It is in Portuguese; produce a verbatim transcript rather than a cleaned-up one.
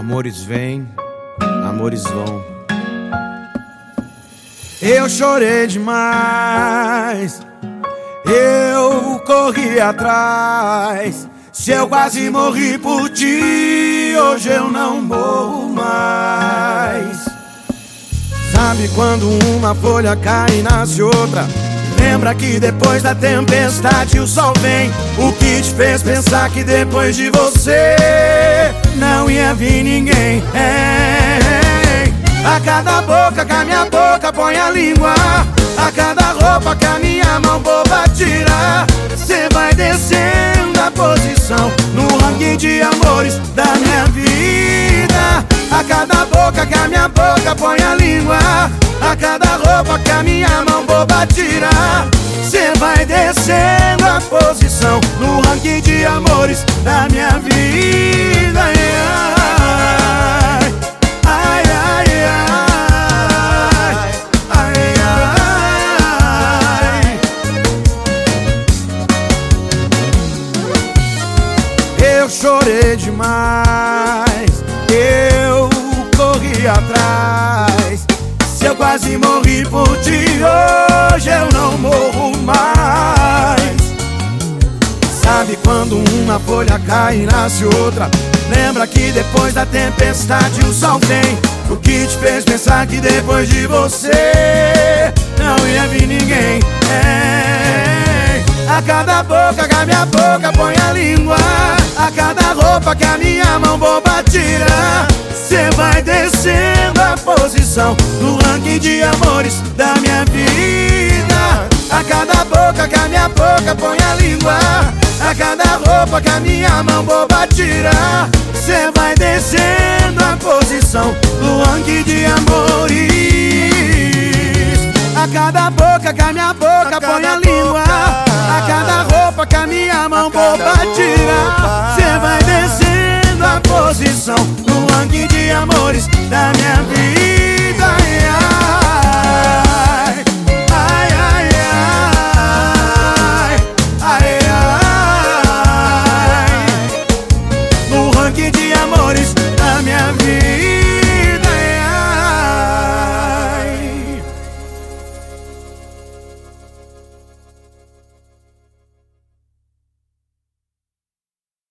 Amores vêm, amores vão. Eu chorei demais, eu corri atrás. Se eu quase morri por ti, hoje eu não morro mais. Sabe quando uma folha cai e nasce outra? Lembra que depois da tempestade o sol vem. O que te fez pensar que depois de você não ia vir ninguém? É. A cada boca que a minha boca põe a língua, a cada roupa que a minha mão boba tira, cê vai descendo a posição no ranking de amores da minha vida. A cada boca que a minha boca põe a língua, a cada roupa que a minha mão boba tira, cê vai descendo a posição no ranking de amores da minha vida. Ai, ai, ai, ai, ai, ai. Eu chorei demais, eu corri atrás. Se eu quase morri por ti, hoje eu não morro mais. Sabe quando uma folha cai e nasce outra? Lembra que depois da tempestade o sol vem. O que te fez pensar que depois de você não ia vir ninguém? É. A cada boca que a minha boca põe a língua, a cada roupa que a minha mão boba tira, cê vai descendo a posição no ranking de amores da minha vida. A cada boca que a minha boca põe a língua, a cada roupa que a minha mão boba tira, cê vai descendo a posição no ranking de amores. A cada boca que a minha boca põe a língua, a cada roupa que a minha mão boba tira, cê vai descendo a posição no ranking de amores da minha vida.